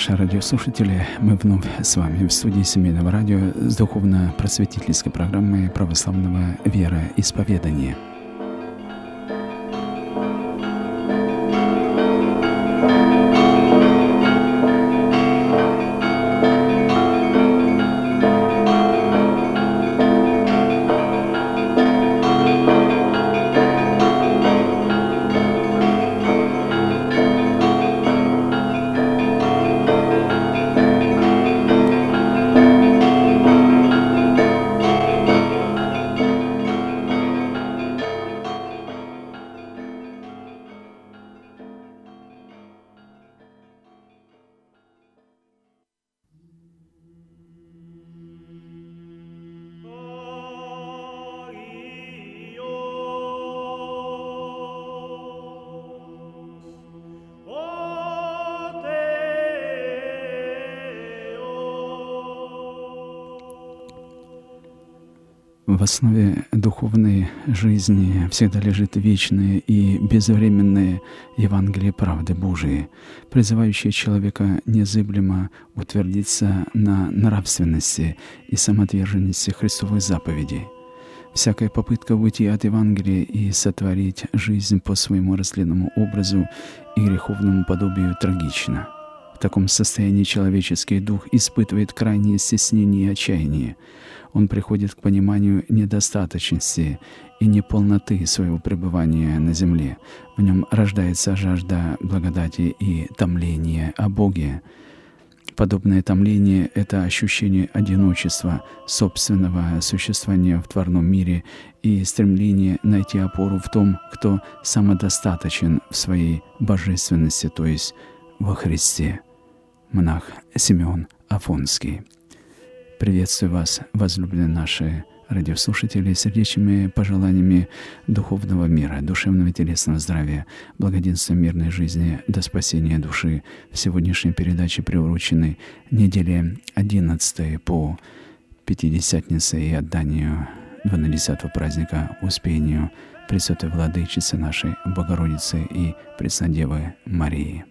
наши радиослушатели, мы вновь с вами в студии Семейного радио с духовно-просветительской программой православного вероисповедания. В основе духовной жизни всегда лежит вечное и безвременное Евангелие правды Божией, призывающее человека незыблемо утвердиться на нравственности и самоотверженности Христовых заповедей. Всякая попытка уйти от Евангелия и сотворить жизнь по своему растленному образу и греховному подобию трагична. В таком состоянии человеческий дух испытывает крайнее стеснение и отчаяние. Он приходит к пониманию недостаточности и неполноты своего пребывания на земле. В нем рождается жажда благодати и томление о Боге. Подобное томление — это ощущение одиночества, собственного существования в тварном мире и стремление найти опору в том, кто самодостаточен в своей божественности, то есть во Христе. Монах Симеон Афонский. Приветствую вас, возлюбленные наши радиослушатели, сердечными пожеланиями духовного мира, душевного и телесного здравия, благоденствия, мирной жизни до спасения души. В сегодняшней передаче приурочены неделе 11 по Пятидесятнице и отданию 12-го праздника Успению Пресвятой Владычицы нашей Богородицы и Преснодевы Марии.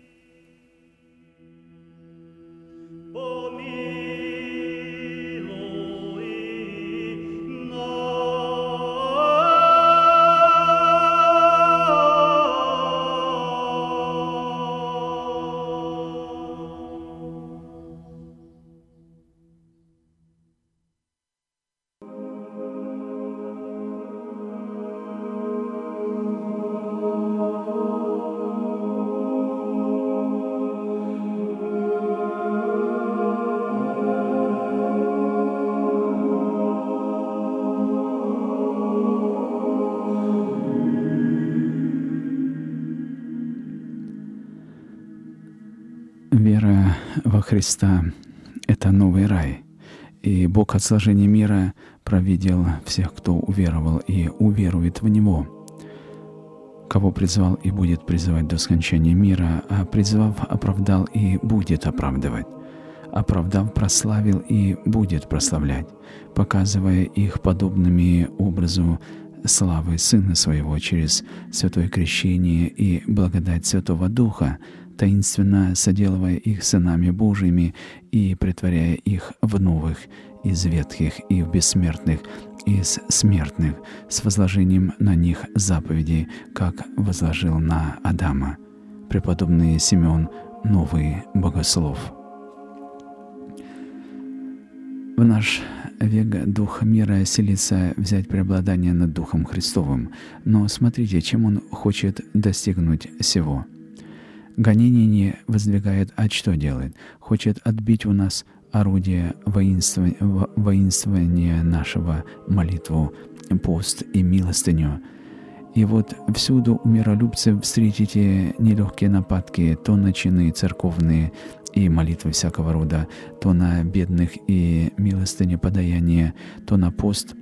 Вера во Христа — это новый рай, и Бог от сложения мира провидел всех, кто уверовал и уверует в Него, кого призвал и будет призывать до скончания мира, а призвав, оправдал и будет оправдывать, оправдав, прославил и будет прославлять, показывая их подобными образу славы Сына Своего через святое крещение и благодать Святого Духа, таинственно соделывая их сынами Божьими и претворяя их в новых из ветхих и в бессмертных из смертных, с возложением на них заповедей, как возложил на Адама. Преподобный Симеон, новый богослов. В наш век дух мира силится взять преобладание над Духом Христовым, но смотрите, чем он хочет достигнуть сего. Гонение не воздвигает, а что делает? Хочет отбить у нас орудие воинствования нашего, молитву, пост и милостыню. И вот всюду у миролюбцев встретите нелегкие нападки, то на чины церковные и молитвы всякого рода, то на бедных и милостыне подаяние, то на пост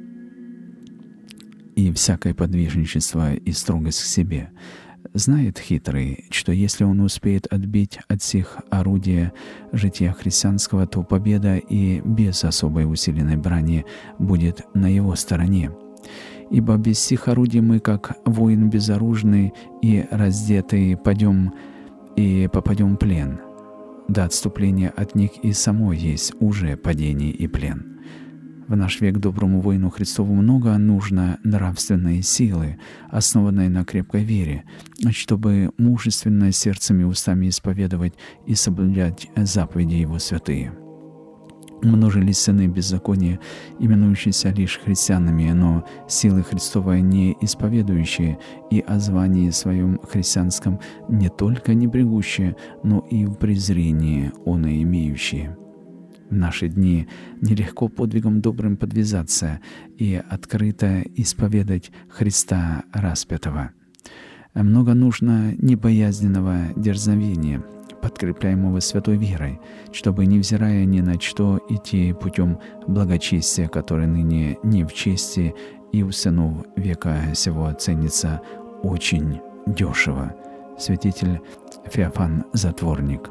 и всякое подвижничество и строгость к себе. Знает хитрый, что если он успеет отбить от сих орудия жития христианского, то победа и без особой усиленной брани будет на его стороне. Ибо без сих орудий мы, как воин безоружный и раздетый, попадем в плен. до отступления от них и само есть уже падение и плен. В наш век доброму воину Христову много нужно нравственной силы, основанной на крепкой вере, чтобы мужественно сердцем и устами исповедовать и соблюдать заповеди Его святые. Множились сыны беззакония, именующиеся лишь христианами, но силы Христовой не исповедующие и о звании своем христианском не только не брегущие, но и в презрении оно имеющие. В наши дни нелегко подвигом добрым подвязаться и открыто исповедать Христа распятого. Много нужно небоязненного дерзновения, подкрепляемого святой верой, чтобы, невзирая ни на что, идти путем благочестия, который ныне не в чести и у сынов века сего ценится очень дешево. Святитель Феофан Затворник.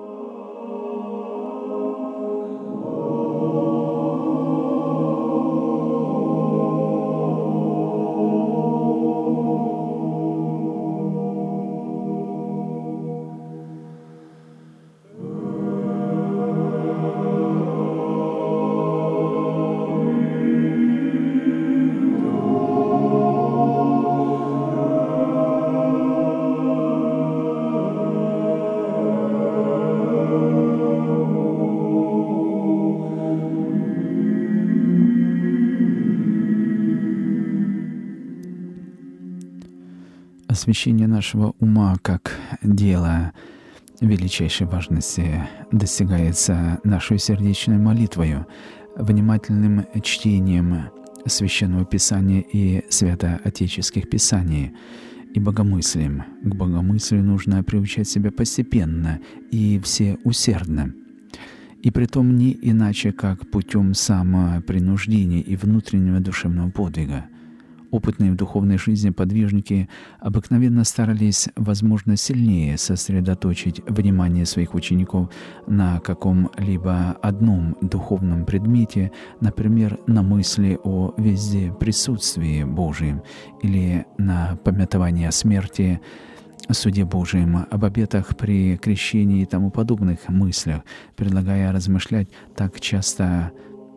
Освящение нашего ума как дело величайшей важности достигается нашей сердечной молитвою, внимательным чтением Священного Писания и святоотеческих писаний и богомыслием. К богомыслию нужно приучать себя постепенно и всеусердно, и притом не иначе, как путем самопринуждения и внутреннего душевного подвига. Опытные в духовной жизни подвижники обыкновенно старались, возможно, сильнее сосредоточить внимание своих учеников на каком-либо одном духовном предмете, например, на мысли о везде присутствии Божьем или на памятовании о смерти, о суде Божьем, об обетах при крещении и тому подобных мыслях, предлагая размышлять так часто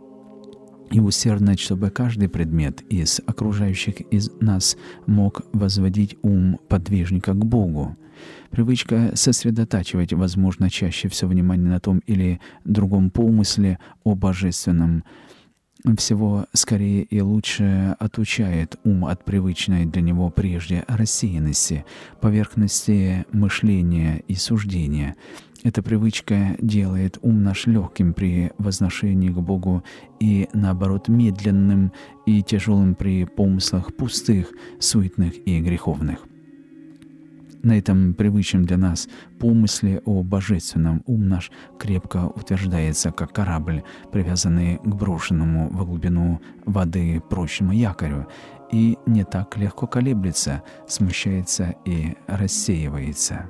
и усердно, чтобы каждый предмет из окружающих из нас мог возводить ум подвижника к Богу. Привычка сосредотачивать, возможно, чаще всего внимание на том или другом помысле о божественном всего скорее и лучше отучает ум от привычной для него прежде рассеянности, поверхности мышления и суждения. Эта привычка делает ум наш легким при возношении к Богу и, наоборот, медленным и тяжелым при помыслах пустых, суетных и греховных. На этом привычном для нас помысле о божественном ум наш крепко утверждается, как корабль, привязанный к брошенному во глубину воды прочному якорю, и не так легко колеблется, смущается и рассеивается.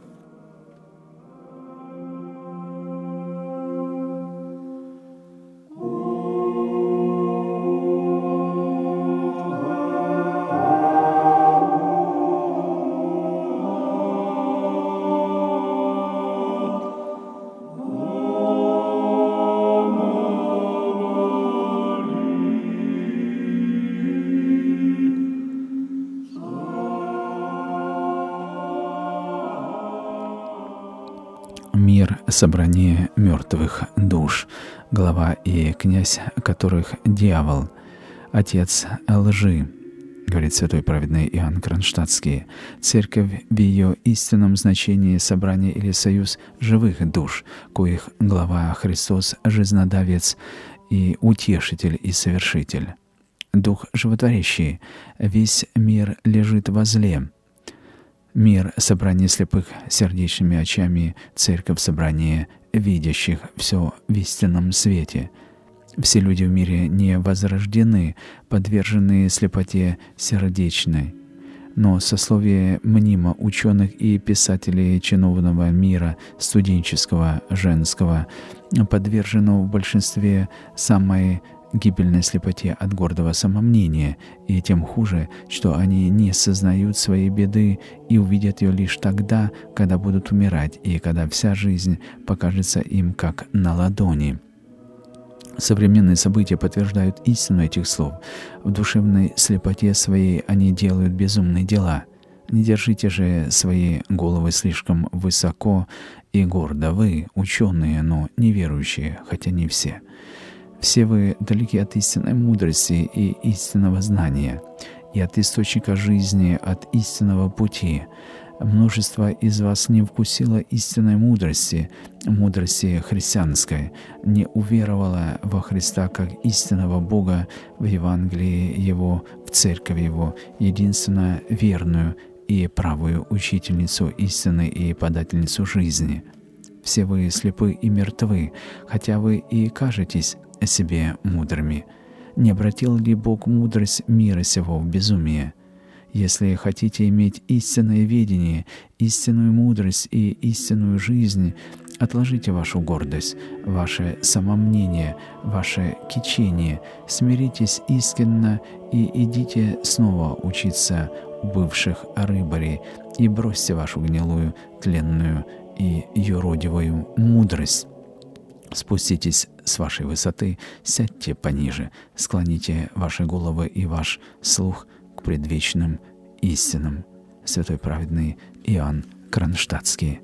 Мир — собрание мертвых душ, глава и князь которых дьявол, отец лжи, говорит святой праведный Иоанн Кронштадтский. Церковь в ее истинном значении — собрание или союз живых душ, коих глава Христос — жизнодавец и утешитель и совершитель. Дух животворящий, весь мир лежит возле. Мир — собрание слепых сердечными очами, церковь — собрание видящих все в истинном свете. Все люди в мире не возрождены, подвержены слепоте сердечной. Но сословие мнимо ученых и писателей чиновного мира, студенческого, женского, подвержено в большинстве самой гибельной слепоте от гордого самомнения, и тем хуже, что они не сознают своей беды и увидят ее лишь тогда, когда будут умирать, и когда вся жизнь покажется им как на ладони. Современные события подтверждают истину этих слов. В душевной слепоте своей они делают безумные дела. Не держите же свои головы слишком высоко и гордо. Вы, ученые, но неверующие, хотя не все. Все вы далеки от истинной мудрости и истинного знания, и от источника жизни, от истинного пути. Множество из вас не вкусило истинной мудрости христианской, не уверовало во Христа как истинного Бога, в Евангелии Его, в Церковь Его, единственно верную и правую учительницу истины и подательницу жизни. Все вы слепы и мертвы, хотя вы и кажетесь себе мудрыми. Не обратил ли Бог мудрость мира сего в безумие? Если хотите иметь истинное ведение, истинную мудрость и истинную жизнь, отложите вашу гордость, ваше самомнение, ваше кичение, смиритесь искренно и идите снова учиться у бывших рыбарей и бросьте вашу гнилую, тленную и юродивую мудрость. Спуститесь с вашей высоты, сядьте пониже, склоните ваши головы и ваш слух к предвечным истинам. Святой праведный Иоанн Кронштадтский.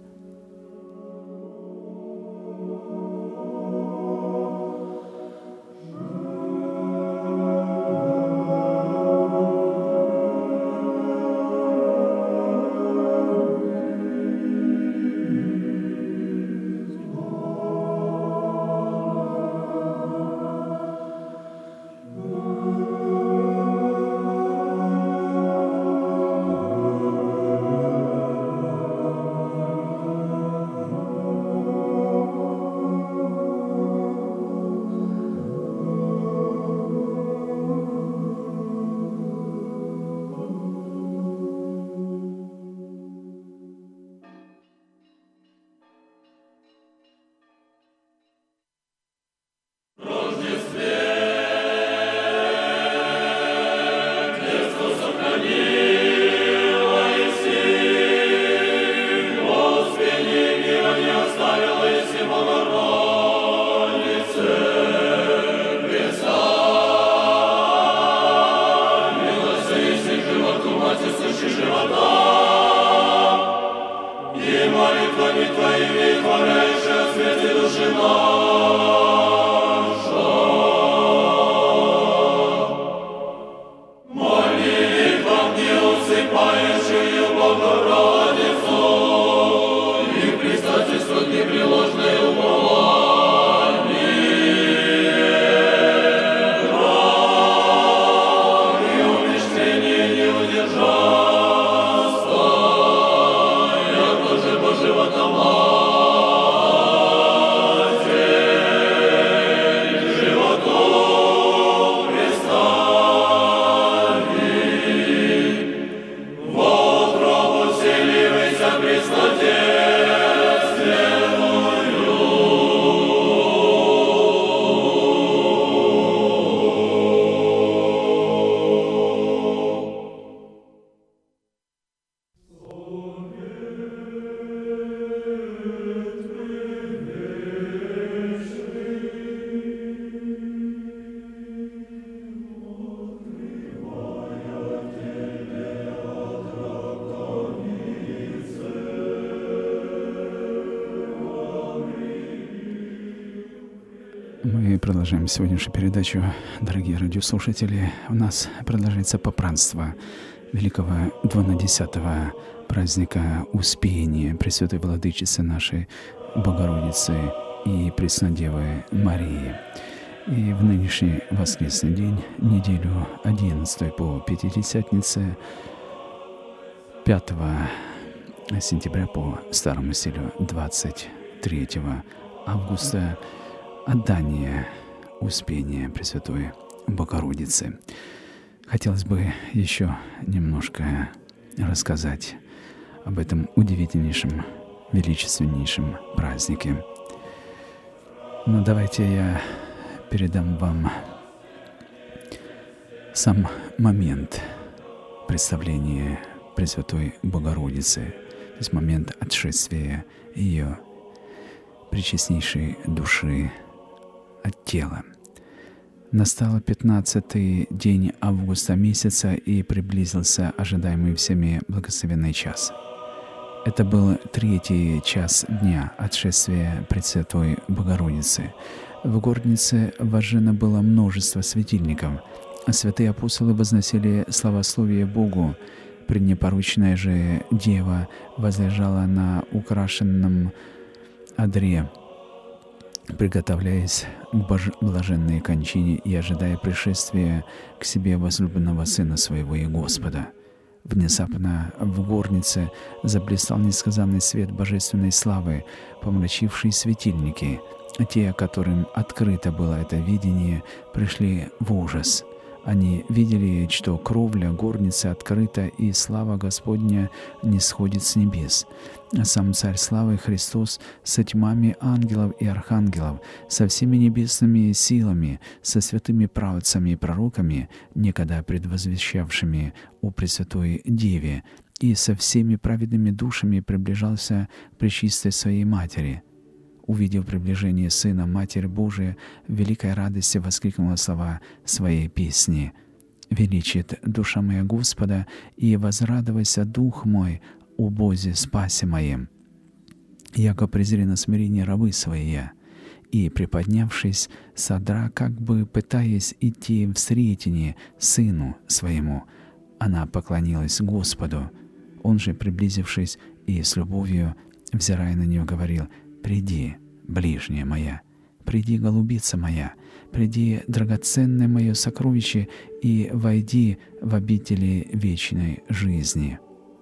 Мы продолжаем сегодняшнюю передачу, дорогие радиослушатели. У нас продолжается попранство великого 12-го праздника Успения Пресвятой Владычицы нашей Богородицы и Преснодевы Марии. И в нынешний воскресный день, неделю 11 по Пятидесятнице, 5 сентября по старому стилю 23 августа, отдание Успения Пресвятой Богородицы. Хотелось бы еще немножко рассказать об этом удивительнейшем, величественнейшем празднике. Но давайте я передам вам Сам момент представления Пресвятой Богородицы, то есть момент отшествия ее пречестнейшей души от тела. Настал 15-й день августа месяца, и приблизился ожидаемый всеми благословенный час. Это был 3-й час дня отшествия Пресвятой Богородицы. В горнице вожжено было множество светильников. Святые апостолы возносили славословие Богу. Преднепорочная же Дева возлежала на украшенном одре, приготовляясь к блаженной кончине и ожидая пришествия к себе возлюбленного Сына Своего и Господа. Внезапно в горнице заблистал несказанный свет божественной славы, помрачивший светильники. Те, которым открыто было это видение, пришли в ужас. Они видели, что кровля горницы открыта, и слава Господня нисходит с небес. Сам Царь Славы Христос со тьмами ангелов и архангелов, со всеми небесными силами, со святыми праведцами и пророками, некогда предвозвещавшими о Пресвятой Деве, и со всеми праведными душами приближался к пречистой Своей Матери. Увидев приближение Сына, Матерь Божия в великой радости воскликнула слова своей песни: «Величит душа моя Господа, и возрадовайся дух мой о Бозе спасе моем. Яко презри на смирение рабы свои». И, приподнявшись с одра, как бы пытаясь идти в сретение Сыну Своему, она поклонилась Господу. Он же, приблизившись и с любовью, взирая на нее, говорил: «Приди, ближняя моя, приди, голубица моя, приди, драгоценное мое сокровище, и войди в обители вечной жизни».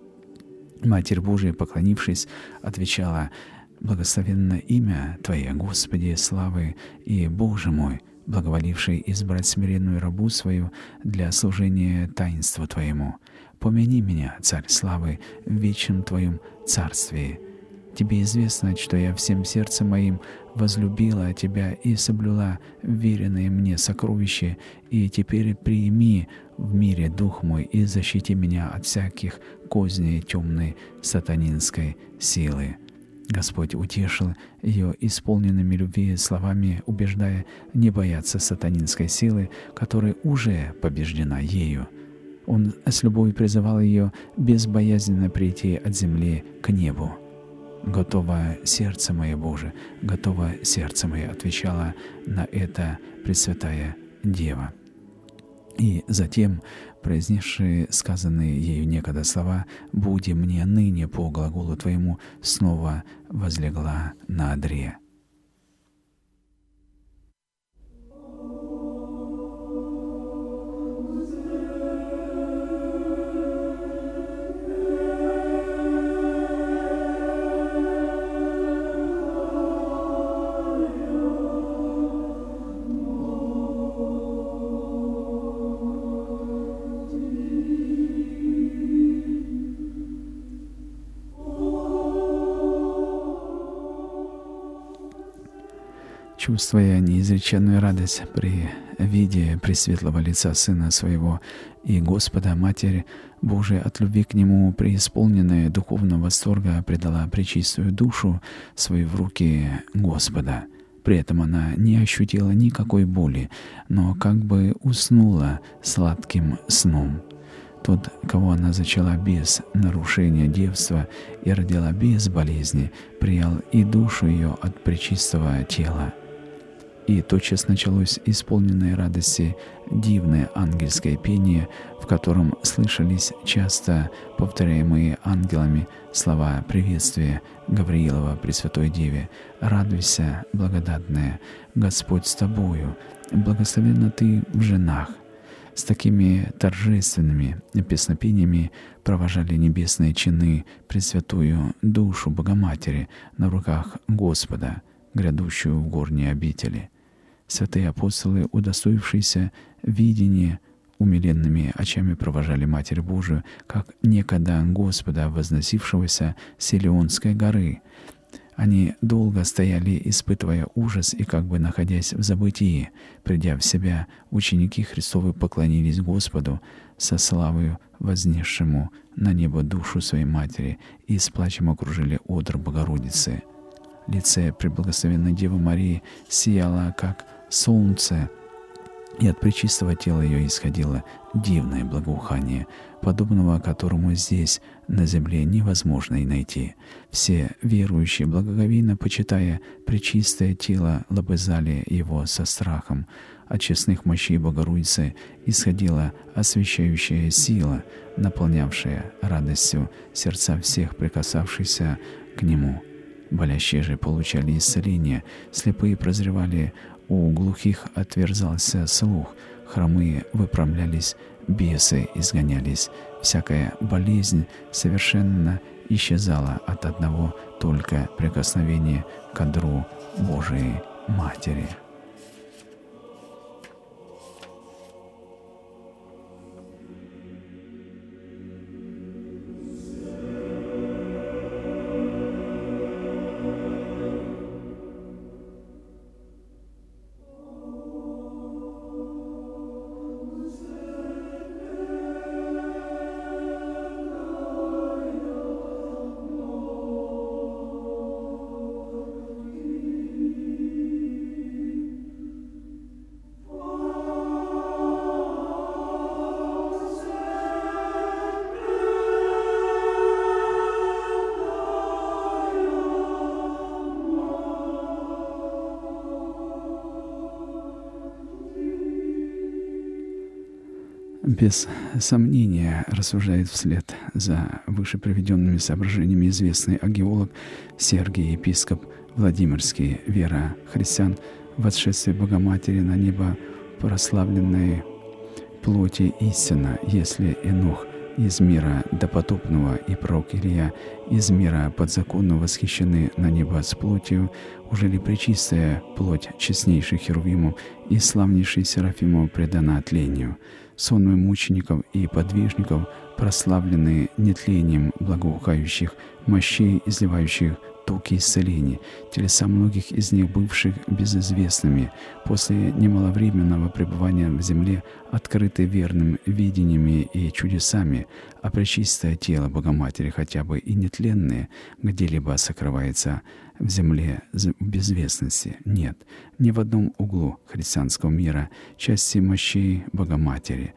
Матерь Божия, поклонившись, отвечала: «Благословенно имя Твое, Господи, славы и Боже мой, благоволивший избрать смиренную рабу свою для служения таинству Твоему. Помяни меня, Царь славы, в вечном Твоем царстве. Тебе известно, что я всем сердцем моим возлюбила Тебя и соблюла веренные мне сокровища, и теперь прими в мире дух мой и защити меня от всяких козней темной сатанинской силы». Господь утешил ее исполненными любви словами, убеждая не бояться сатанинской силы, которая уже побеждена ею. Он с любовью призывал ее безбоязненно прийти от земли к небу. «Готово сердце мое, Боже, готово сердце мое», отвечала на это Пресвятая Дева. И затем, произнесшие сказанные ею некогда слова «Буди мне ныне по глаголу Твоему», снова возлегла на одре. Чувствуя неизреченную радость при виде пресветлого лица Сына Своего и Господа, Матерь Божия от любви к Нему, преисполненная духовного восторга, предала пречистую душу свою в руки Господа. При этом она не ощутила никакой боли, но как бы уснула сладким сном. Тот, кого она зачала без нарушения девства и родила без болезни, приял и душу ее от пречистого тела. И тотчас началось исполненное радости дивное ангельское пение, в котором слышались часто повторяемые ангелами слова приветствия Гавриилова Пресвятой Деве: «Радуйся, благодатная, Господь с тобою, благословенна ты в женах». С такими торжественными песнопениями провожали небесные чины Пресвятую душу Богоматери на руках Господа, грядущую в горние обители. Святые апостолы, удостоившиеся видения, умиленными очами провожали Матерь Божию, как некогда Господа, возносившегося с Илионской горы. Они долго стояли, испытывая ужас и как бы находясь в забытии. Придя в себя, ученики Христовы поклонились Господу со славою вознесшему на небо душу своей матери и с плачем окружили одр Богородицы. Лице преблагословенной Девы Марии сияло, как солнце, и от пречистого тела ее исходило дивное благоухание, подобного которому здесь, на земле, невозможно и найти. Все верующие, благоговейно почитая пречистое тело, лобызали его со страхом. От честных мощей Богородицы исходила освящающая сила, наполнявшая радостью сердца всех прикасавшихся к нему. Болящие же получали исцеление, слепые прозревали, у глухих отверзался слух, хромые выпрямлялись, бесы изгонялись. Всякая болезнь совершенно исчезала от одного только прикосновения к одру Божией Матери. Без сомнения, рассуждает вслед за вышеприведенными соображениями известный агеолог Сергий Епископ Владимирский. Вера христиан в восшествие Богоматери на небо прославленной плоти истина, если Енох из мира допотопного и пророк Илья из мира подзаконного восхищены на небо с плотью, уже ли пречистая плоть честнейших херувимов и славнейшей Серафимов предана тлению. Сонмы мучеников и подвижников, прославленные нетлением благоухающих мощей, изливающих токи исцелений, телеса многих из них бывших безызвестными, после немаловременного пребывания в земле, открыты верным видениями и чудесами, а пречистое тело Богоматери, хотя бы и нетленное, где-либо сокрывается в земле в безвестности. Нет, ни в одном углу христианского мира части мощей Богоматери.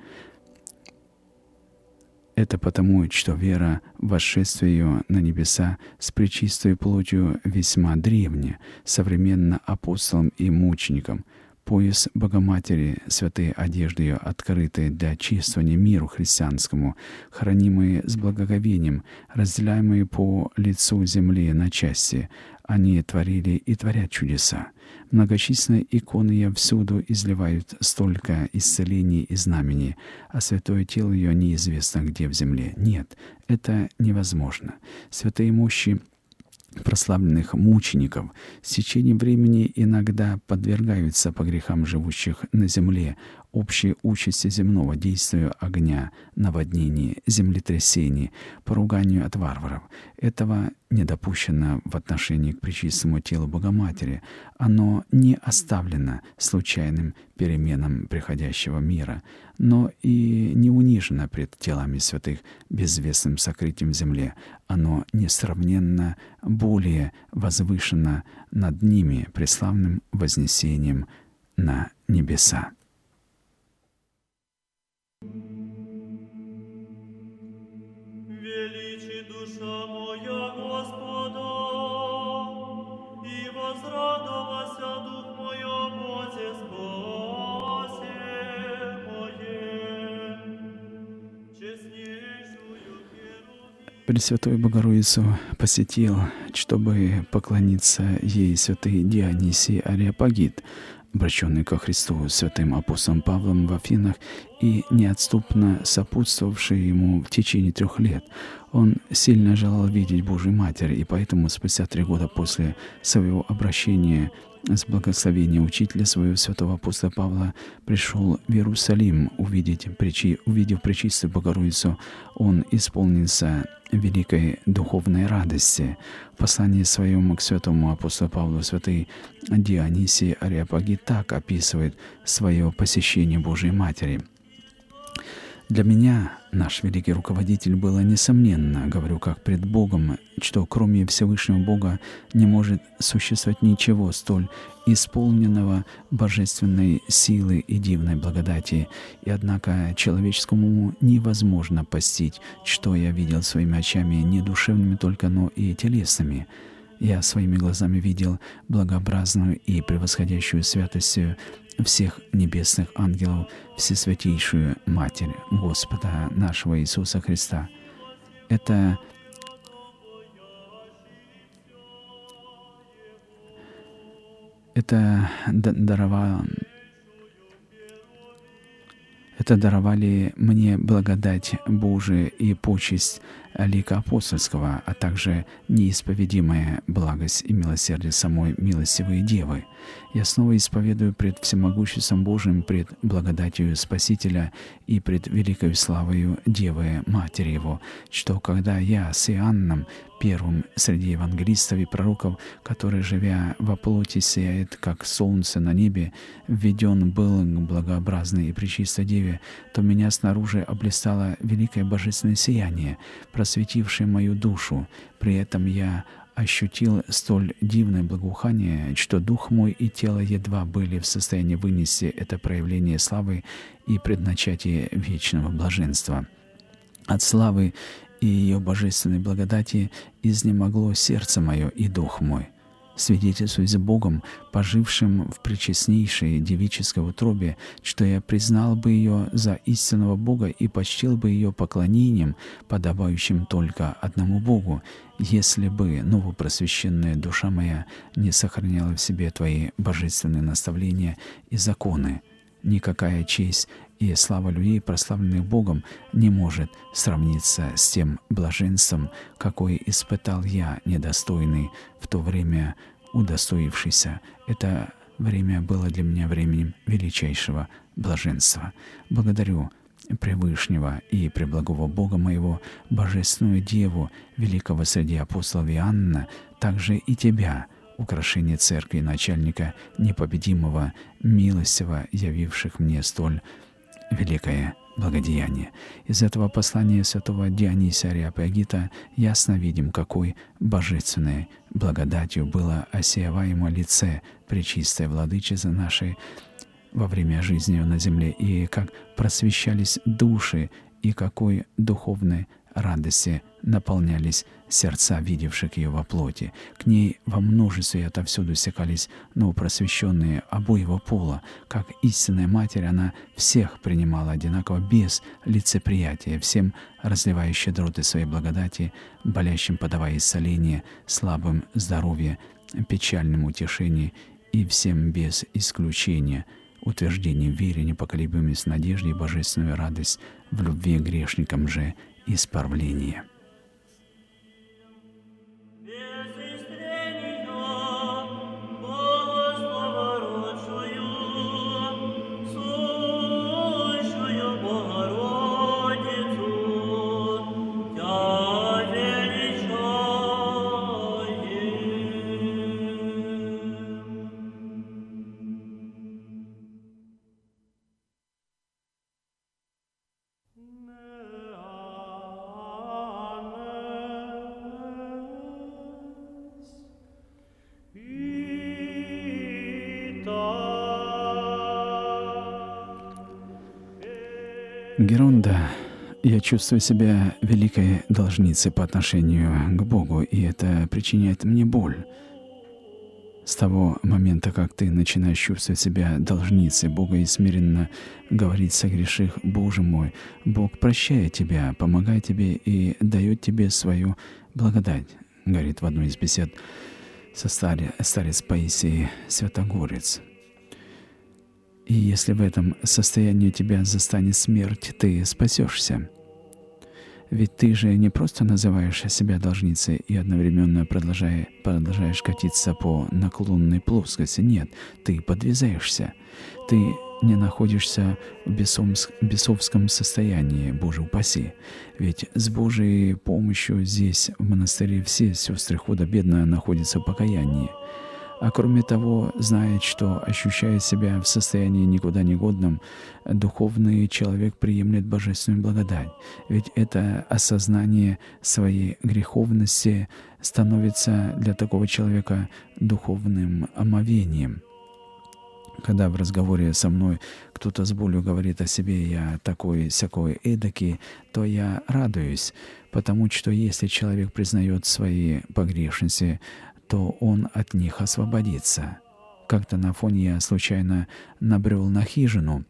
Это потому, что вера в восшествие ее на небеса с пречистой плотью весьма древняя, современна апостолам и мученикам. Пояс Богоматери, святые одежды ее, открытые для чествования миру христианскому, хранимые с благоговением, разделяемые по лицу земли на части, они творили и творят чудеса. Многочисленные иконы ее всюду изливают столько исцелений и знамений, а святое тело ее неизвестно где в земле. Нет, это невозможно. Святые мощи прославленных мучеников с течением времени иногда подвергаются по грехам живущих на земле, общей участи земного, действию огня, наводнений, землетрясений, поруганию от варваров. Этого не допущено в отношении к пречистому телу Богоматери. Оно не оставлено случайным переменам приходящего мира, но и не унижено пред телами святых безвестным сокрытием в земле. Оно несравненно более возвышено над ними преславным вознесением на небеса. Величи душа моя Господа, и возрадовался дух мой о Бозе спасе моем, честнейшую херувим. Пресвятую Богородицу посетил, чтобы поклониться ей святый Дионисий Ареопагит, обращенный ко Христу святым апостолом Павлом в Афинах и неотступно сопутствовавший ему в течение 3 лет. Он сильно желал видеть Божию Матерь, и поэтому спустя 3 года после своего обращения с благословения учителя своего святого апостола Павла пришел в Иерусалим увидев Пречистую Богородицу, он исполнился великой духовной радости. В послании своем к святому апостолу Павлу святый Дионисий Ареопагит так описывает свое посещение Божией Матери. Для меня наш великий руководитель было несомненно, говорю как пред Богом, что кроме Всевышнего Бога не может существовать ничего столь исполненного божественной силы и дивной благодати, и однако человеческому уму невозможно постичь, что я видел своими очами не душевными только, но и телесными. Я своими глазами видел благообразную и превосходящую святостью всех небесных ангелов, Всесвятейшую Матерь Господа нашего Иисуса Христа. Это даровали мне благодать Божия и почесть лика апостольского, а также неисповедимая благость и милосердие самой милостивой Девы. Я снова исповедую пред всемогуществом Божиим, пред благодатью Спасителя и пред великой славою Девы, Матери Его, что когда я с Иоанном, первым среди евангелистов и пророков, который, живя во плоти, сияет, как солнце на небе, введен был к благообразной и пречистой Деве, то меня снаружи облистало великое божественное сияние, просветившее мою душу. При этом я ощутил столь дивное благоухание, что дух мой и тело едва были в состоянии вынести это проявление славы и предначатие вечного блаженства. От славы и ее божественной благодати изнемогло сердце мое и дух мой. Свидетельствуясь Богом, пожившим в пречестнейшей девической утробе, что я признал бы ее за истинного Бога и почтил бы ее поклонением, подобающим только одному Богу, если бы новопросвященная душа моя не сохраняла в себе Твои божественные наставления и законы. Никакая честь и слава людей, прославленных Богом, не может сравниться с тем блаженством, какое испытал я, недостойный, в то время удостоившийся. Это время было для меня временем величайшего блаженства. Благодарю Превышнего и Преблагого Бога моего, Божественную Деву, великого среди апостолов Иоанна, также и Тебя, украшение церкви, начальника непобедимого, милостиво явивших мне столь великое благодеяние. Из этого послания святого Дионисия Ареопагита ясно видим, какой божественной благодатью было осеяваемо лице Пречистой Владычицы нашей во время жизни ее на земле, и как просвещались души, и какой духовной радости наполнялись сердца, видевших ее во плоти. К ней во множестве отовсюду стекались новопросвещенные обоего пола. Как истинная Матерь, она всех принимала одинаково, без лицеприятия, всем разливая щедроты своей благодати, болящим подавая исцеление, слабым здоровье, печальным утешение, и всем без исключения утверждение в вере, непоколебимость в надежде и божественную радость в любви к грешникам же исправление. Геронда, я чувствую себя великой должницей по отношению к Богу, и это причиняет мне боль. С того момента, как ты начинаешь чувствовать себя должницей Бога и смиренно говорить согрешив: «Боже мой, Бог прощает тебя, помогает тебе и дает тебе свою благодать», говорит в одной из бесед старец Паисий Святогорец. И если в этом состоянии тебя застанет смерть, ты спасешься. Ведь ты же не просто называешь себя должницей и одновременно продолжаешь катиться по наклонной плоскости. Нет, ты подвязаешься. Ты не находишься в бесовском состоянии, Боже упаси. Ведь с Божьей помощью здесь, в монастыре, все сестры худо-бедно находятся в покаянии. А кроме того, знает, что ощущает себя в состоянии никуда не годном, духовный человек приемлет божественную благодать. Ведь это осознание своей греховности становится для такого человека духовным омовением. Когда в разговоре со мной кто-то с болью говорит о себе: «Я такой-сякой эдакий», то я радуюсь, потому что если человек признает свои погрешности, то он от них освободится. Как-то на фоне я случайно набрел на хижину,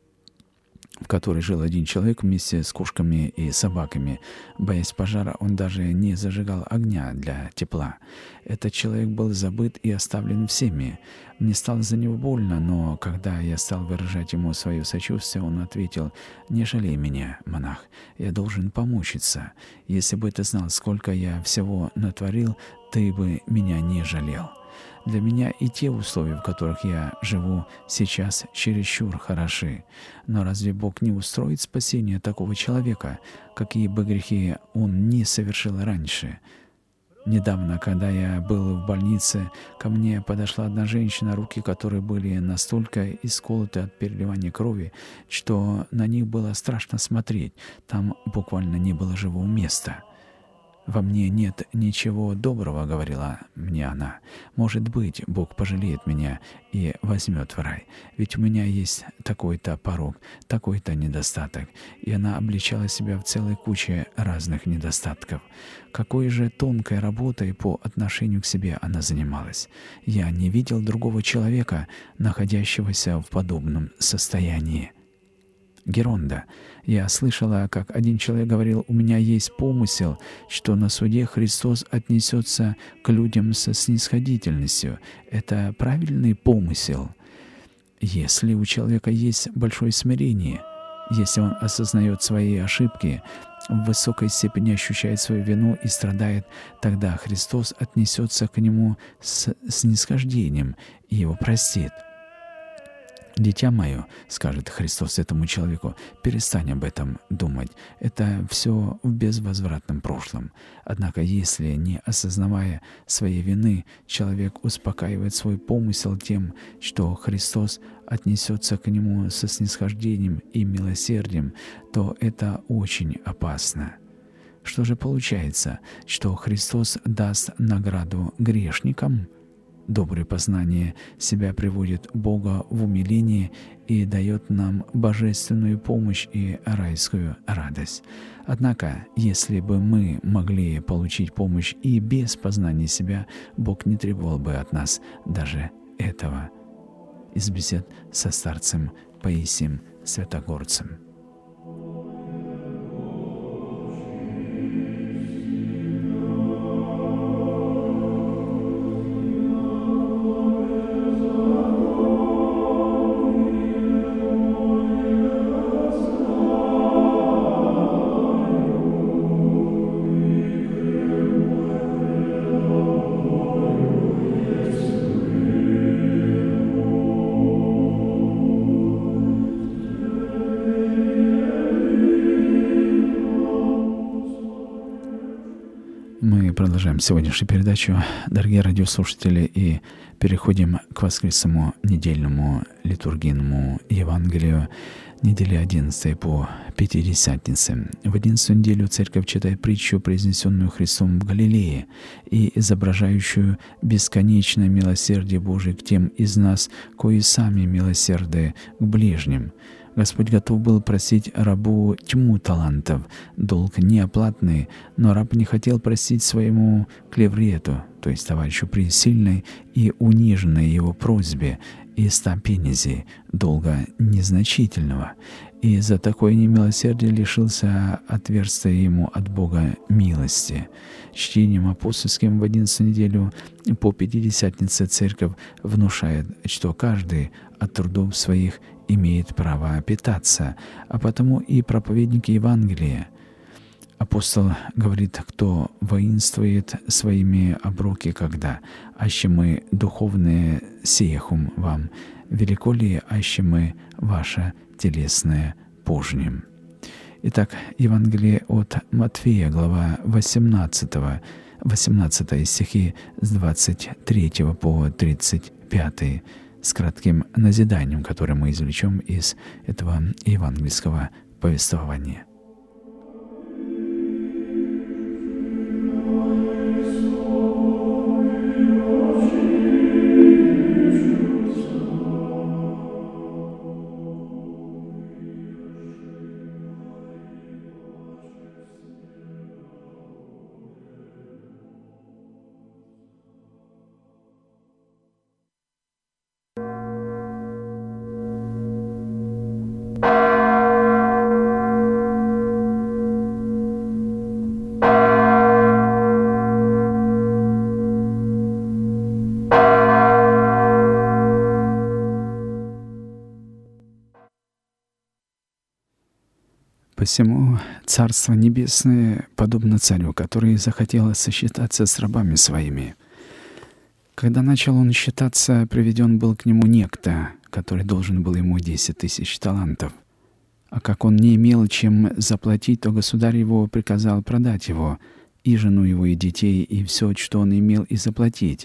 в которой жил один человек вместе с кошками и собаками. Боясь пожара, он даже не зажигал огня для тепла. Этот человек был забыт и оставлен всеми. Мне стало за него больно, но когда я стал выражать ему свое сочувствие, он ответил: «Не жалей меня, монах, я должен помучиться. Если бы ты знал, сколько я всего натворил, ты бы меня не жалел». Для меня и те условия, в которых я живу сейчас, чересчур хороши. Но разве Бог не устроит спасение такого человека, какие бы грехи он ни совершил раньше? Недавно, когда я был в больнице, ко мне подошла одна женщина, руки которой были настолько исколоты от переливания крови, что на них было страшно смотреть. Там буквально не было живого места. «Во мне нет ничего доброго», — говорила мне она. «Может быть, Бог пожалеет меня и возьмет в рай. Ведь у меня есть такой-то порок, такой-то недостаток». И она обличала себя в целой куче разных недостатков. Какой же тонкой работой по отношению к себе она занималась. Я не видел другого человека, находящегося в подобном состоянии. Геронда. Я слышала, как один человек говорил: «У меня есть помысел, что на суде Христос отнесется к людям со снисходительностью». Это правильный помысел. Если у человека есть большое смирение, если он осознает свои ошибки, в высокой степени ощущает свою вину и страдает, тогда Христос отнесется к нему с снисхождением и его простит. «Дитя мое, — скажет Христос этому человеку, — перестань об этом думать. Это все в безвозвратном прошлом». Однако, если, не осознавая своей вины, человек успокаивает свой помысел тем, что Христос отнесется к нему со снисхождением и милосердием, то это очень опасно. Что же получается? Что Христос даст награду грешникам? Доброе познание себя приводит Бога в умиление и дает нам божественную помощь и райскую радость. Однако, если бы мы могли получить помощь и без познания себя, Бог не требовал бы от нас даже этого. Из бесед со старцем Паисием Святогорцем. Мы продолжаем сегодняшнюю передачу, дорогие радиослушатели, и переходим к воскресному недельному литургийному Евангелию недели 11 по Пятидесятнице. В 11 неделю Церковь читает притчу, произнесенную Христом в Галилее, и изображающую бесконечное милосердие Божие к тем из нас, кои сами милосерды к ближним. Господь готов был просить рабу тьму талантов, долг неоплатный, но раб не хотел просить своему клеврету, то есть товарищу при сильной и униженной его просьбе, и 100 пенезей, долга незначительного, и за такое немилосердие лишился отверстия ему от Бога милости. Чтением апостольским в 11 неделю по Пятидесятнице Церковь внушает, что каждый от трудов своих имеет право питаться, а потому и проповедники Евангелия Апостол говорит: кто воинствует своими оброки когда, аще мы духовные сеяхум вам, велико ли аще мы ваше телесное пожнем. Итак, Евангелие от Матфея, глава 18 стихи с 23 по 35, с кратким назиданием, которое мы извлечем из этого евангельского повествования. Посему Царство Небесное подобно царю, который захотел сосчитаться с рабами своими. Когда начал он считаться, приведен был к нему некто, который должен был ему 10 тысяч талантов. А как он не имел чем заплатить, то государь его приказал продать его, и жену его, и детей, и все, что он имел, и заплатить.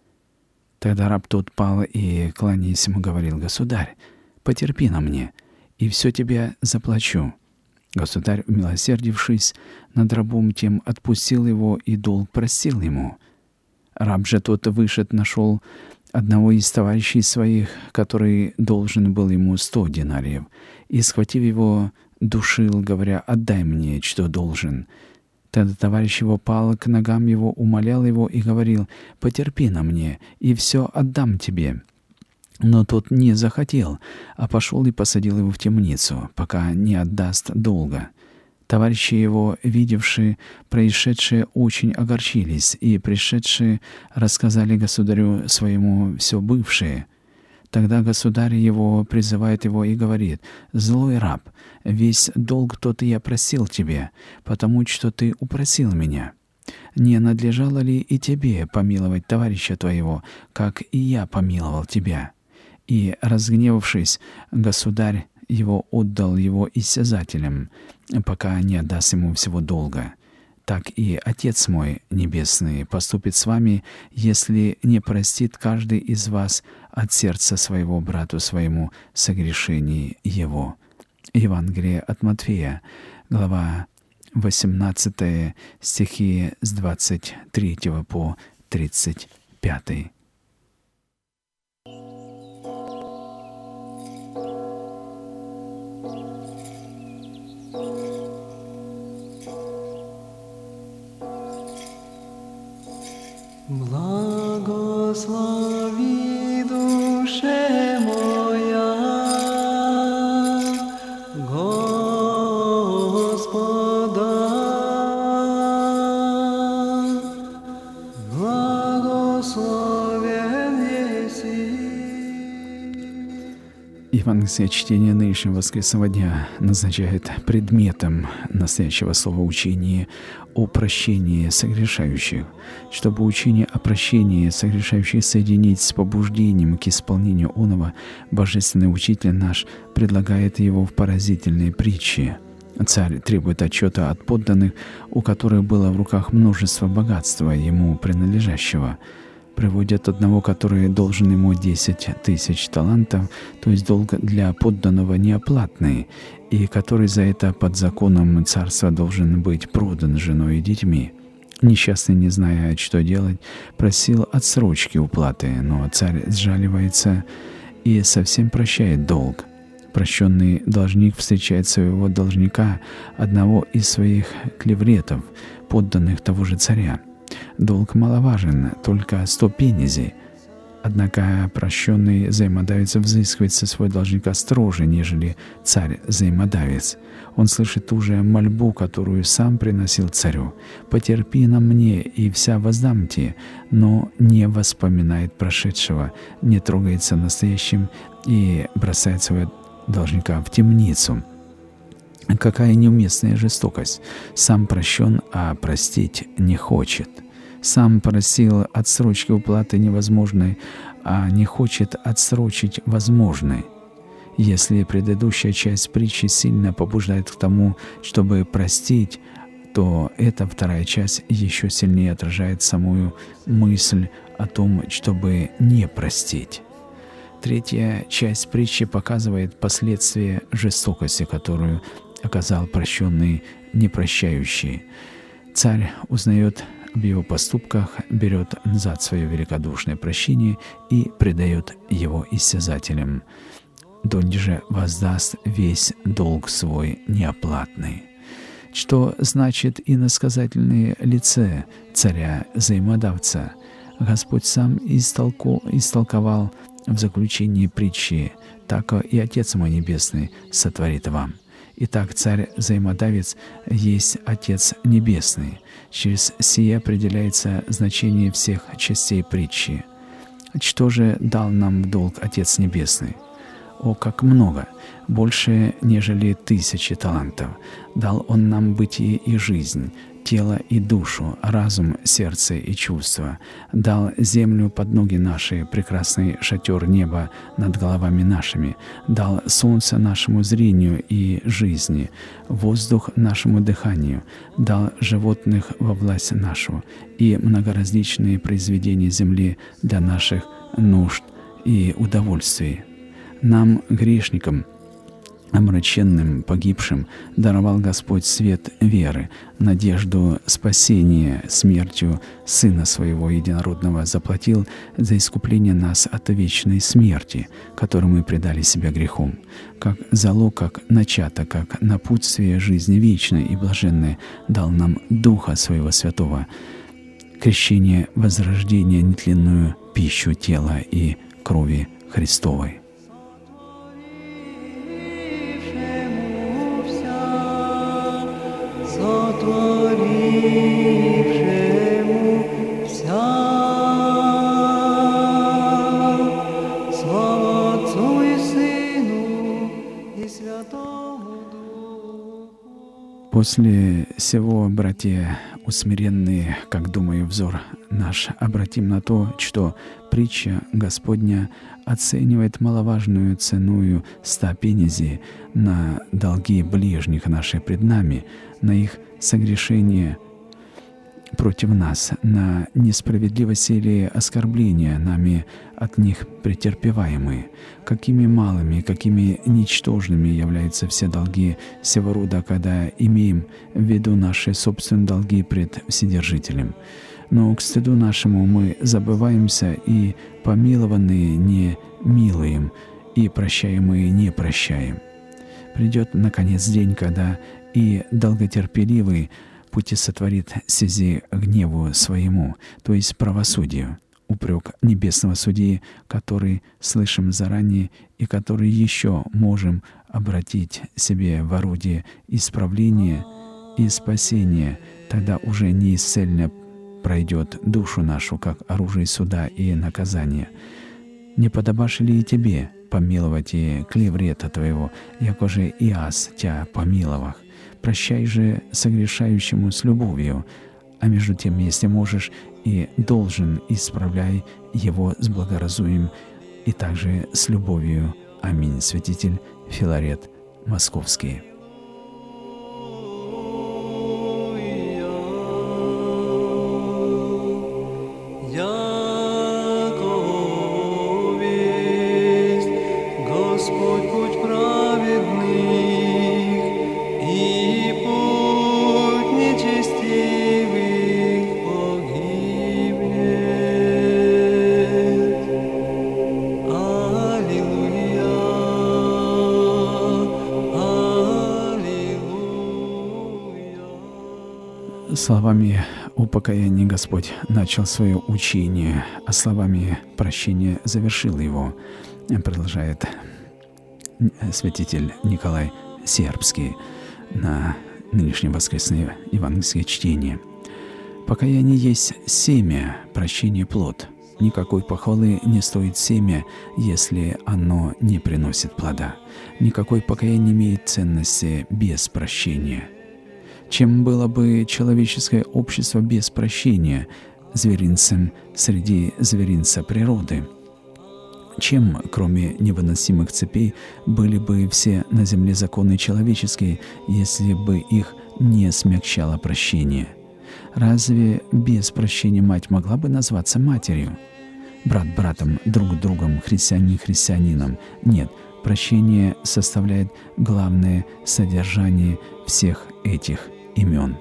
Тогда раб тот пал и, кланяясь ему, говорил: «Государь, потерпи на мне, и все тебе заплачу». Государь, умилосердившись над рабом тем, отпустил его и долг простил ему. Раб же тот вышед, нашел одного из товарищей своих, который должен был ему 100 динариев, и, схватив его, душил, говоря: «Отдай мне, что должен». Тогда товарищ его пал к ногам его, умолял его и говорил: «Потерпи на мне, и все отдам тебе». Но тот не захотел, а пошел и посадил его в темницу, пока не отдаст долга. Товарищи его, видевшие происшедшее, очень огорчились, и пришедшие рассказали государю своему все бывшее. Тогда государь его призывает его и говорит: «Злой раб, весь долг тот я просил тебе, потому что ты упросил меня. Не надлежало ли и тебе помиловать товарища твоего, как и я помиловал тебя?» И, разгневавшись, государь его отдал его истязателям, пока не отдаст ему всего долга. Так и Отец мой Небесный поступит с вами, если не простит каждый из вас от сердца своего брату своему согрешений его». Евангелие от Матфея, глава 18, стихи с 23 по 35. Благослови душе моя Господа, благословен еси. Евангельское чтение нынешнего воскресного дня назначает предметом настоящего слова учения о прощении согрешающих, чтобы учение о прощении согрешающих соединить с побуждением к исполнению оного, Божественный Учитель наш предлагает его в поразительной притче. Царь требует отчета от подданных, у которых было в руках множество богатства, ему принадлежащего. Приводят одного, который должен ему 10 тысяч талантов, то есть долг для подданного неоплатный, и который за это под законом царства должен быть продан женой и детьми. Несчастный, не зная, что делать, просил отсрочки уплаты, но царь сжаливается и совсем прощает долг. Прощенный должник встречает своего должника, одного из своих клевретов, подданных того же царя. Долг маловажен, только 100 пенезей. Однако прощенный взаимодавец взыскивает со своего должника строже, нежели царь-взаимодавец. Он слышит ту же мольбу, которую сам приносил царю: «Потерпи на мне, и вся воздам тебе», но не воспоминает прошедшего, не трогается настоящим и бросает своего должника в темницу. Какая неуместная жестокость! Сам прощен, а простить не хочет. Сам просил отсрочки уплаты невозможной, а не хочет отсрочить возможной. Если предыдущая часть притчи сильно побуждает к тому, чтобы простить, то эта вторая часть еще сильнее отражает самую мысль о том, чтобы не простить. Третья часть притчи показывает последствия жестокости, которую оказал прощенный непрощающий. Царь узнает об его поступках, берет назад свое великодушное прощение и предает его истязателям. Донде же воздаст весь долг свой неоплатный. Что значит иносказательное лице царя-взаимодавца? Господь сам истолковал в заключении притчи: «Так и Отец мой Небесный сотворит вам». Итак, царь-взаимодавец есть Отец Небесный. Через сие определяется значение всех частей притчи. Что же дал нам в долг Отец Небесный? О, как много! Больше, нежели 1000 талантов. Дал Он нам бытие и жизнь, тело и душу, разум, сердце и чувства. Дал землю под ноги наши, прекрасный шатер неба над головами нашими. Дал солнце нашему зрению и жизни, воздух нашему дыханию. Дал животных во власть нашу и многоразличные произведения земли для наших нужд и удовольствий. Нам, грешникам, омраченным, погибшим, даровал Господь свет веры, надежду спасения смертью Сына Своего Единородного заплатил за искупление нас от вечной смерти, которой мы предали себя грехом, как залог, как начаток, как напутствие жизни вечной и блаженной дал нам Духа Своего Святого, крещение возрождения, нетленную пищу тела и крови Христовой. После сего, братья, усмиренные, как думаю, взор наш обратим на то, что притча Господня оценивает маловажную ценую 100 пенезей на долги ближних наших пред нами, на их согрешение против нас, на несправедливость или оскорбления нами от них претерпеваемые. Какими малыми, какими ничтожными являются все долги сего рода, когда имеем в виду наши собственные долги пред Вседержителем. Но к стыду нашему мы забываемся, и помилованные не милуем, и прощаемые не прощаем. Придет, наконец, день, когда и долготерпеливый пути сотворит сези гневу своему, то есть правосудию, упрек небесного судьи, который слышим заранее и который еще можем обратить себе в орудие исправления и спасения, тогда уже неисцельно пройдет душу нашу, как оружие суда и наказания. Не подобашь ли и тебе помиловать и клеврета твоего, яко же и аз тя помиловах? Прощай же согрешающему с любовью, а между тем, если можешь и должен, исправляй его с благоразумием и также с любовью. Аминь. Святитель Филарет Московский. Словами о покаянии Господь начал свое учение, а словами прощения завершил его, продолжает святитель Николай Сербский на нынешнее воскресное евангельское чтение. Покаяние есть семя, прощение — плод. Никакой похвалы не стоит семя, если оно не приносит плода. Никакой покаяние не имеет ценности без прощения. Чем было бы человеческое общество без прощения, зверинцем среди зверинца природы? Чем, кроме невыносимых цепей, были бы все на земле законы человеческие, если бы их не смягчало прощение? Разве без прощения мать могла бы назваться матерью? Брат братом, друг другом, христианин христианином? Нет, прощение составляет главное содержание всех этих имен.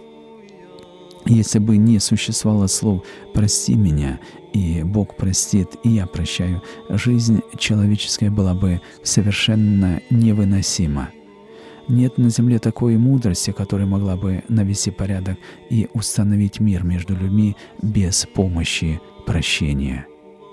Если бы не существовало слов «прости меня», и Бог простит, и я прощаю, жизнь человеческая была бы совершенно невыносима. Нет на земле такой мудрости, которая могла бы навести порядок и установить мир между людьми без помощи прощения.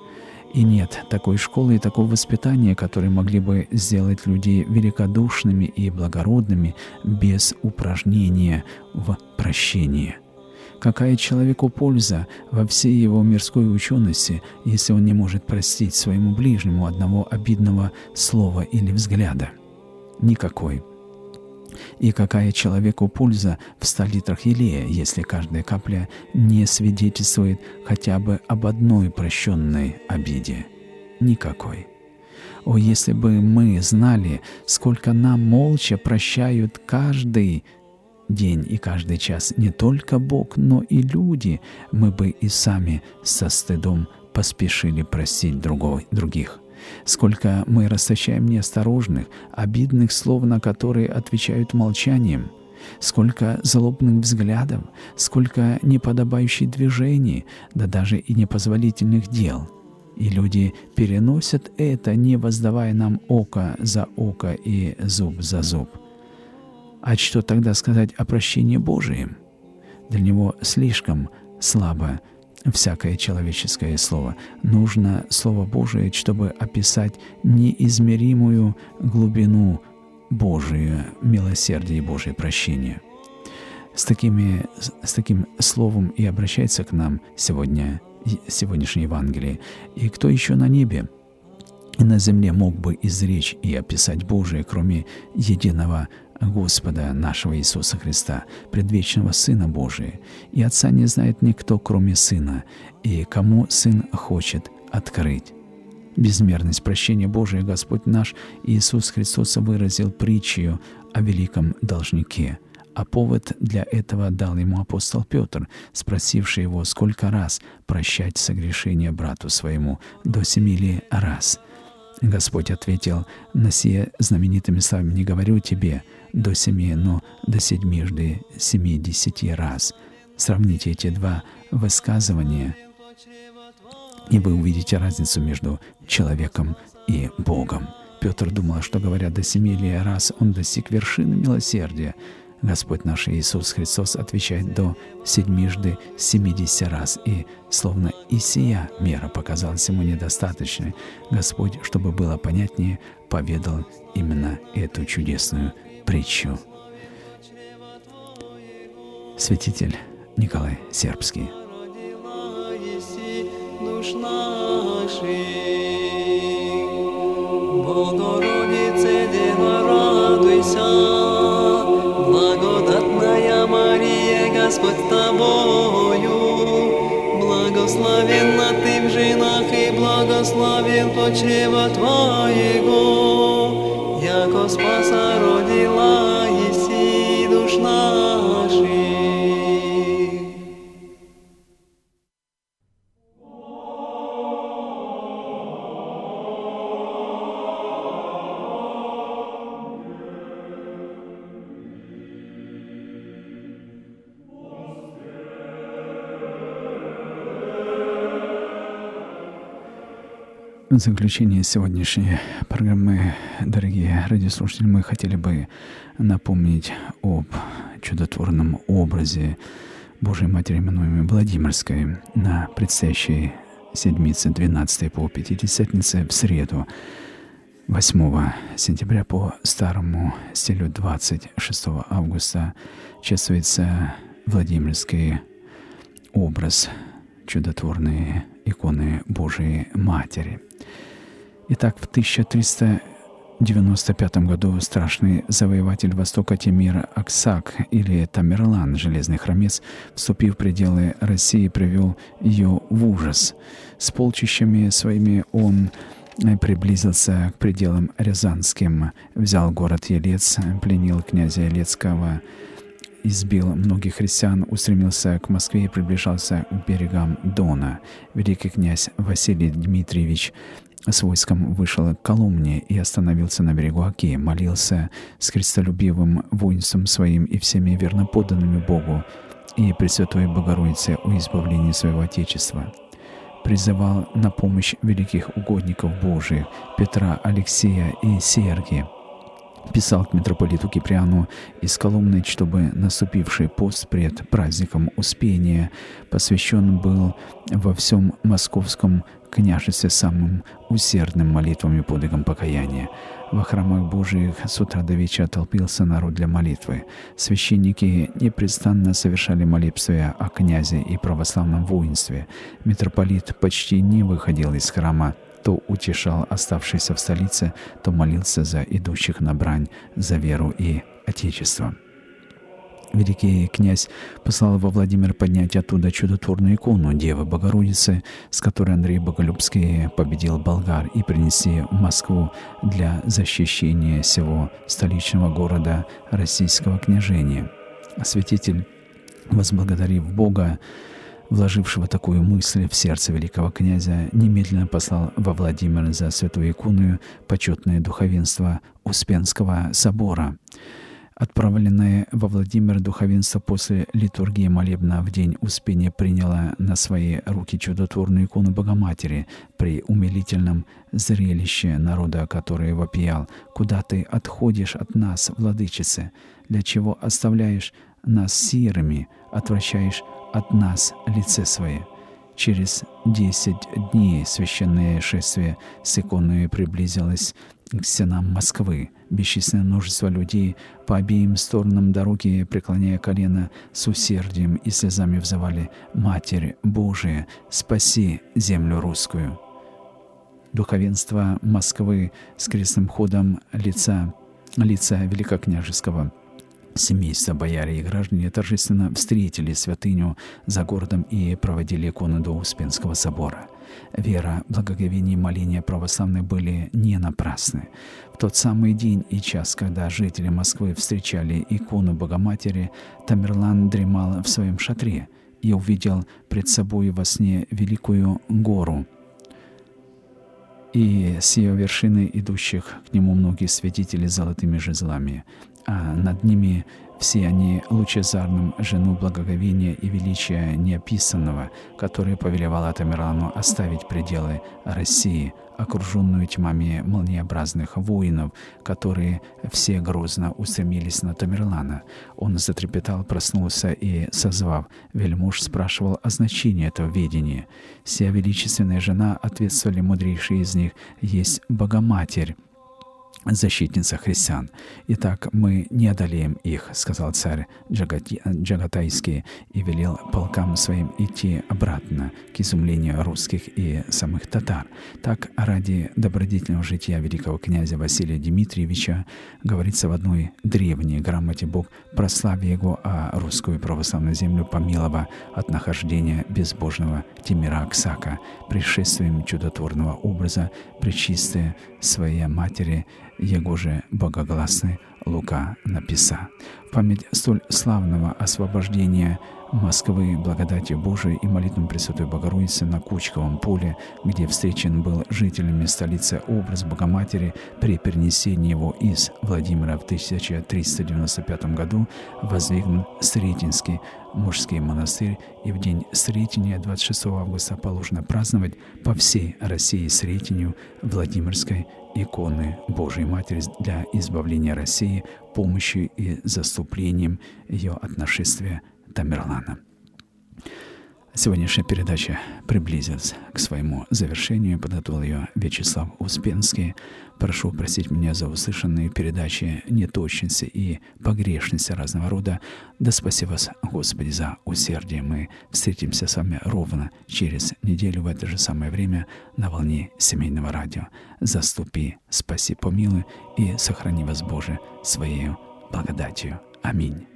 И нет такой школы и такого воспитания, которые могли бы сделать людей великодушными и благородными без упражнения в прощении. Какая человеку польза во всей его мирской учености, если он не может простить своему ближнему одного обидного слова или взгляда? Никакой. И какая человеку польза в 100 литрах елея, если каждая капля не свидетельствует хотя бы об одной прощенной обиде? Никакой. О, если бы мы знали, сколько нам молча прощают каждый день и каждый час не только Бог, но и люди, мы бы и сами со стыдом поспешили простить других. Сколько мы расточаем неосторожных, обидных слов, на которые отвечают молчанием, сколько злобных взглядов, сколько неподобающих движений, да даже и непозволительных дел. И люди переносят это, не воздавая нам око за око и зуб за зуб. А что тогда сказать о прощении Божием? Для него слишком слабо всякое человеческое слово. Нужно Слово Божие, чтобы описать неизмеримую глубину Божию милосердия и Божие прощения. С таким словом и обращается к нам сегодняшнее Евангелие. И кто еще на небе и на земле мог бы изречь и описать Божие, кроме единого Господа нашего Иисуса Христа, предвечного Сына Божия? И Отца не знает никто, кроме Сына, и кому Сын хочет открыть. Безмерность прощения Божия Господь наш Иисус Христос выразил притчею о великом должнике. А повод для этого дал ему апостол Петр, спросивший его, сколько раз прощать согрешение брату своему, до 7 раз. Господь ответил на сие знаменитыми словами: «Не говорю тебе до 7, но до 70 раз». Сравните эти два высказывания, и вы увидите разницу между человеком и Богом. Петр думал, что, говоря до 7 раз, он достиг вершины милосердия. Господь наш Иисус Христос отвечает до 70 раз, и словно и сия мера показалась ему недостаточной, Господь, чтобы было понятнее, поведал именно эту чудесную притчу. Святитель Николай Сербский. Богородице, Дева, радуйся, благодатная Мария, Господь с тобою, благословенна ты в женах, и благословен плод чрева твоего, яко Спаса родила еси душ наших. В заключение сегодняшней программы, дорогие радиослушатели, мы хотели бы напомнить об чудотворном образе Божией Матери, именуемой Владимирской, на предстоящей седмице 12 по Пятидесятнице в среду 8 сентября по старому стилю 26 августа чествуется Владимирский образ, чудотворный иконы Божией Матери. Итак, в 1395 году страшный завоеватель Востока Тимир Аксак или Тамерлан, Железный Хромец, вступив в пределы России, привел ее в ужас. С полчищами своими он приблизился к пределам рязанским, взял город Елец, пленил князя Елецкого, избил многих христиан, устремился к Москве и приближался к берегам Дона. Великий князь Василий Дмитриевич с войском вышел к Коломне и остановился на берегу Оки, молился с христолюбивым воинством своим и всеми верноподданными Богу и Пресвятой Богородице о избавлении своего Отечества. Призывал на помощь великих угодников Божиих Петра, Алексея и Сергия. Писал к митрополиту Киприану из Коломны, чтобы наступивший пост пред праздником Успения посвящен был во всем московском княжестве самым усердным молитвам и подвигам покаяния. Во храмах Божиих с утра до вечера толпился народ для молитвы. Священники непрестанно совершали молебствия о князе и православном воинстве. Митрополит почти не выходил из храма, то утешал оставшихся в столице, то молился за идущих на брань, за веру и Отечество. Великий князь послал во Владимир поднять оттуда чудотворную икону Девы Богородицы, с которой Андрей Боголюбский победил болгар, и принести в Москву для защищения всего столичного города российского княжения. Святитель, возблагодарив Бога, вложившего такую мысль в сердце великого князя, немедленно послал во Владимир за святую икону почетное духовенство Успенского собора. Отправленное во Владимир духовенство после литургии молебна в день Успения приняло на свои руки чудотворную икону Богоматери при умилительном зрелище народа, который вопиял: «Куда ты отходишь от нас, владычице? Для чего оставляешь нас сирыми, отвращаешь от нас лице свое?» Через 10 дней священное шествие с иконой приблизилось к стенам Москвы. Бесчисленное множество людей по обеим сторонам дороги, преклоняя колено, с усердием и слезами взывали: «Матерь Божия, спаси землю русскую!» Духовенство Москвы с крестным ходом лица великокняжеского семейства, бояре и граждане торжественно встретили святыню за городом и проводили икону до Успенского собора. Вера, благоговение и моления православных были не напрасны. В тот самый день и час, когда жители Москвы встречали икону Богоматери, Тамерлан дремал в своем шатре и увидел пред собой во сне великую гору, и с ее вершины идущих к нему многие святители с золотыми жезлами, а над ними все они лучезарным жену благоговения и величия неописанного, который повелевала Тамерлану оставить пределы России, окруженную тьмами молниеобразных воинов, которые все грозно устремились на Тамерлана. Он затрепетал, проснулся и, созвав вельмож, спрашивал о значении этого видения. «Сия величественная жена, — ответствовали мудрейшие из них, — есть Богоматерь, защитница христиан. Итак, мы не одолеем их, — сказал царь Джагатайский и велел полкам своим идти обратно, к изумлению русских и самых татар. Так, ради добродетельного жития великого князя Василия Дмитриевича, говорится в одной древней грамоте: Бог, прославя его, а русскую православную землю помилова от нахождения безбожного Тимира Аксака, пришествием чудотворного образа пречистые своей матери, его же богогласный Лука написа. В память столь славного освобождения Москвы благодатью Божией и молитвам Пресвятой Богородицы на Кучковом поле, где встречен был жителями столицы образ Богоматери при перенесении его из Владимира в 1395 году, воздвигнут Сретенский мужский монастырь, и в день Сретения 26 августа положено праздновать по всей России Сретению Владимирской иконы Божией Матери для избавления России, помощью и заступлением ее от нашествия Тамерлана. Сегодняшняя передача приблизилась к своему завершению. Подготовил ее Вячеслав Успенский. Прошу простить меня за услышанные передачи, неточности и погрешности разного рода. Да спаси вас, Господи, за усердие. Мы встретимся с вами ровно через неделю в это же самое время на волне Семейного радио. Заступи, спаси, помилуй и сохрани вас, Боже, Своею благодатью. Аминь.